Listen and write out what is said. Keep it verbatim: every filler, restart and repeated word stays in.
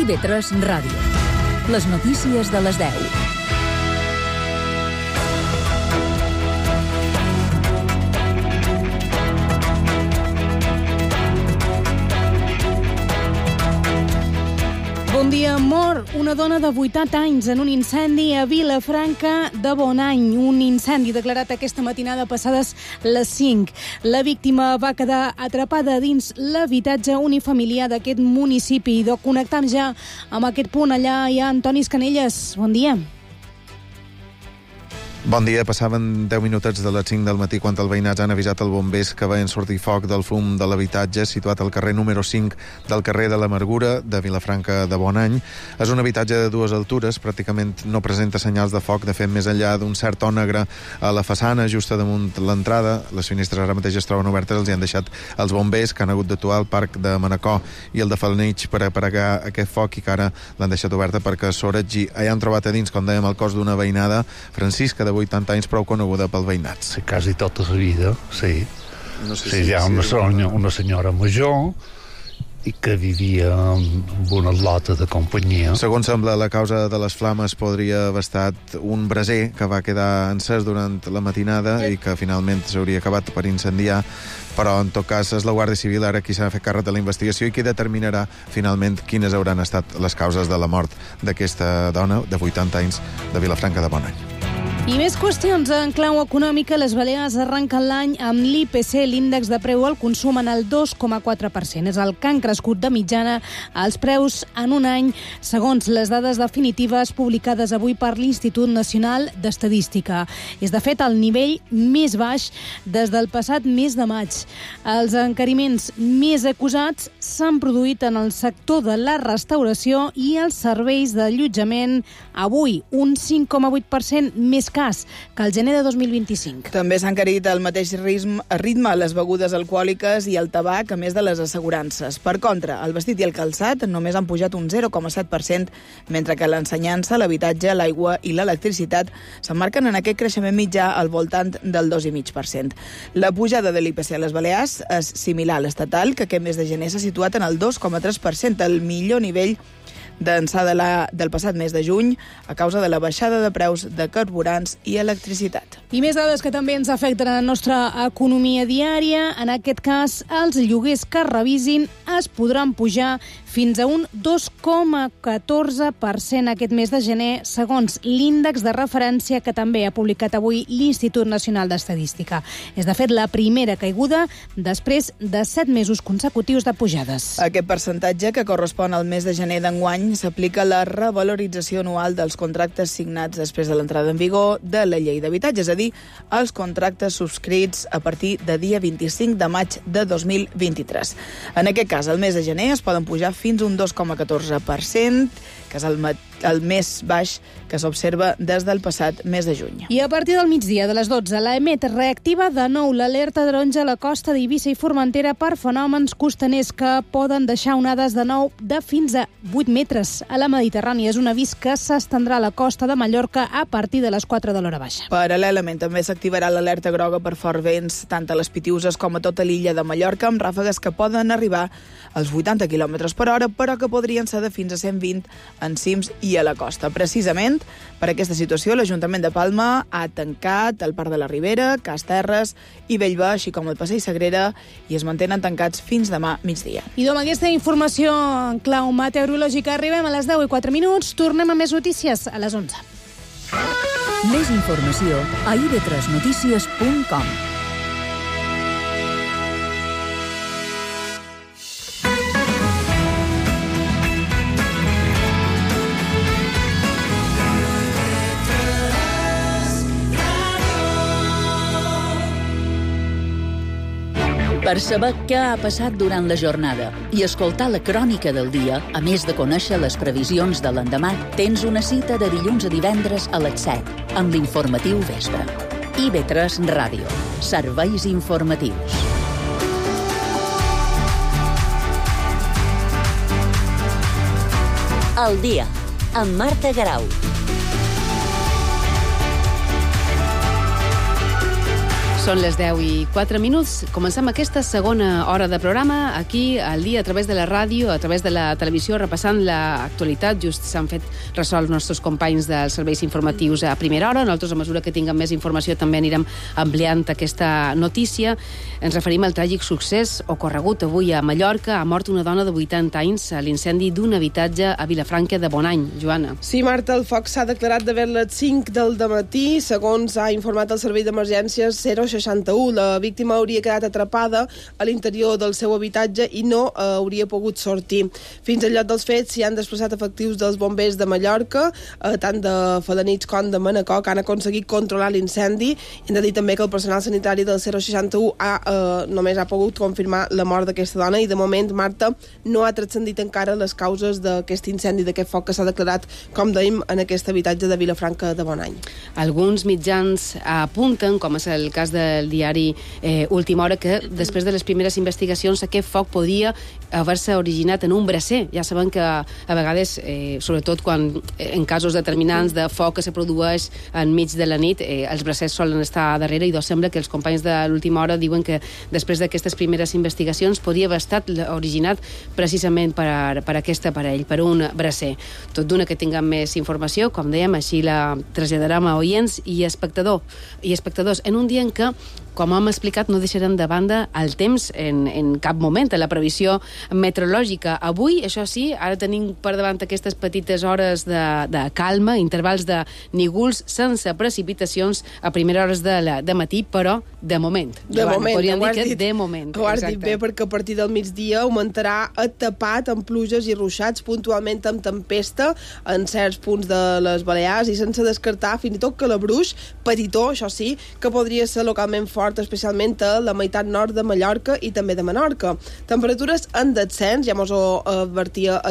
I B tres Ràdio. Les notícies de les deu. Bon dia. Mor una dona de vuitanta anys en un incendi a Vilafranca de Bonany. Un incendi declarat aquesta matinada passades les cinc. La víctima va quedar atrapada dins l'habitatge unifamiliar d'aquest municipi. De connectam ja amb aquest punt. Allà hi ha Antoni Escanelles. Bon dia. Bon dia. Passaven deu minutets de les cinc del matí quan els veïnats han avisat els bombers que veien sortir foc del fum de l'habitatge situat al carrer número cinc del carrer de l'Amargura de Vilafranca de Bonany. És un habitatge de dues altures, pràcticament no presenta senyals de foc. De fet, més enllà d'un cert to negre a la façana, just damunt l'entrada, les finestres ara mateix es troben obertes, els hi han deixat els bombers que han hagut d'actuar al parc de Manacor i el de Falneix per apagar aquest foc i que ara l'han deixat oberta perquè s'oretgi. Allà han trobat a dins, com dèiem, el cos d'una veïnada, Francisca, de vuitanta anys, prou coneguda pel veïnat. Sí, quasi tota la vida, sí. No sé sí, si, hi ha una, si... Senyora, una senyora major i que vivia amb una lota de companyia. Segons sembla, la causa de les flames podria haver estat un braser que va quedar encès durant la matinada i que finalment s'hauria acabat per incendiar, però en tot cas és la Guàrdia Civil ara qui s'ha fet càrrec de la investigació i qui determinarà finalment quines hauran estat les causes de la mort d'aquesta dona de vuitanta anys de Vilafranca de Bonany. I més qüestions en clau econòmica. Les Balears arrenquen l'any amb l'I P C, l'índex de preu al consum, en el dos coma quatre per cent. És el que han crescut de mitjana els preus en un any, segons les dades definitives publicades avui per l'Institut Nacional d'Estadística. És, de fet, el nivell més baix des del passat mes de maig. Els encariments més acusats s'han produït en el sector de la restauració i els serveis d'allotjament, avui un cinc coma vuit per cent més cas que el gener de dos mil vint-i-cinc. També s'han encarit al mateix ritme les begudes alcohòliques i el tabac, a més de les assegurances. Per contra, el vestit i el calçat només han pujat un zero coma set per cent, mentre que l'ensenyança, l'habitatge, l'aigua i l'electricitat s'emmarquen en aquest creixement mitjà al voltant del dos coma cinc per cent. La pujada de l'I P C a les Balears és similar a l'estatal, que aquest mes de gener s'ha situat en el dos coma tres per cent, el millor nivell d'ençà de la, del passat mes de juny, a causa de la baixada de preus de carburants i electricitat. I més dades que també ens afecten a la nostra economia diària. En aquest cas, els lloguers que es revisin es podran pujar fins a un dos coma catorze per cent aquest mes de gener, segons l'índex de referència que també ha publicat avui l'Institut Nacional d'Estadística. És, de fet, la primera caiguda després de set mesos consecutius de pujades. Aquest percentatge, que correspon al mes de gener d'enguany, s'aplica la revalorització anual dels contractes signats després de l'entrada en vigor de la llei d'habitatge, és a dir, els contractes subscrits a partir de dia vint-i-cinc de maig de dos mil vint-i-tres. En aquest cas, el mes de gener es poden pujar fins a un dos coma catorze per cent, que és el, el més baix que s'observa des del passat mes de juny. I a partir del migdia de les dotze, l'A E M E T reactiva de nou l'alerta taronja a la costa d'Eivissa i Formentera per fenòmens costaners que poden deixar onades de nou de fins a vuit metres a la Mediterrània. És un avís que s'estendrà a la costa de Mallorca a partir de les quatre de l'hora baixa. Paral·lelament, també s'activarà l'alerta groga per forts vents, tant a les Pitiüses com a tota l'illa de Mallorca, amb ràfegues que poden arribar als vuitanta quilòmetres per hora, però que podrien ser de fins a cent vint en cims i a la costa. Precisament per aquesta situació, l'Ajuntament de Palma ha tancat el Parc de la Ribera, Casterres i Bellver, així com el Passeig Sagrera, i es mantenen tancats fins demà migdia. I amb aquesta informació en clau meteorològica arribem a les deu i quatre minuts. Tornem a més notícies a les onze. Més informació a i be tres notícies punt com. Per saber què ha passat durant la jornada i escoltar la crònica del dia, a més de conèixer les previsions de l'endemà, tens una cita de dilluns a divendres a les set, amb l'informatiu Vespre. I be tres Ràdio. Serveis informatius. El dia, amb Marta Garau. Són les deu i quatre minuts. Comencem aquesta segona hora de programa aquí al dia a través de la ràdio, a través de la televisió, repassant l'actualitat. Just s'han fet ressò els nostres companys dels serveis informatius a primera hora. Nosaltres, a mesura que tinguem més informació, també anirem ampliant aquesta notícia. Ens referim al tràgic succés ocorregut avui a Mallorca. Ha mort una dona de vuitanta anys a l'incendi d'un habitatge a Vilafranca de Bonany. Joana. Sí, Marta, el foc s'ha declarat d'haver les cinc del dematí, segons ha informat el servei d'emergències zero seixanta-u. La víctima hauria quedat atrapada a l'interior del seu habitatge i no eh, hauria pogut sortir. Fins al lloc dels fets s'hi han desplaçat efectius dels bombers de Mallorca, eh, tant de Felanitx com de Manacor, que han aconseguit controlar l'incendi. Hem de dir també que el personal sanitari del zero seixanta-u ha, eh, només ha pogut confirmar la mort d'aquesta dona i, de moment, Marta, no ha transcendit encara les causes d'aquest incendi, d'aquest foc que s'ha declarat, com dèiem, en aquest habitatge de Vilafranca de Bonany. Alguns mitjans apunten, com és el cas del diari eh, Última Hora, que després de les primeres investigacions aquest foc podia haver-se originat en un braser. Ja sabem que a vegades, eh, sobretot quan en casos determinants de foc que se produeix enmig de la nit, eh, els brasers solen estar darrere, i doncs sembla que els companys de l'Última Hora diuen que després d'aquestes primeres investigacions podria haver estat originat precisament per, per aquest aparell, per un braser. Tot d'una que tinguem més informació, com dèiem, així la traslladarem a oients i espectador i espectadors en un dia en què, com hem explicat, no deixarem de banda el temps en, en cap moment, a la previsió meteorològica. Avui, això sí, ara tenim per davant aquestes petites hores de, de calma, intervals de nígols sense precipitacions a primeres hores de, la, de matí, però de moment. De Joan, moment. Podríem dir que dit, de moment. Ho has dit bé, perquè a partir del migdia augmentarà a tapat amb pluges i ruixats, puntualment amb tempesta en certs punts de les Balears, i sense descartar fins i tot que la Bruix, petitó, això sí, que podria ser localment fort, especialment a la meitat nord de Mallorca i també de Menorca. Temperatures en descens, ja mos ho advertia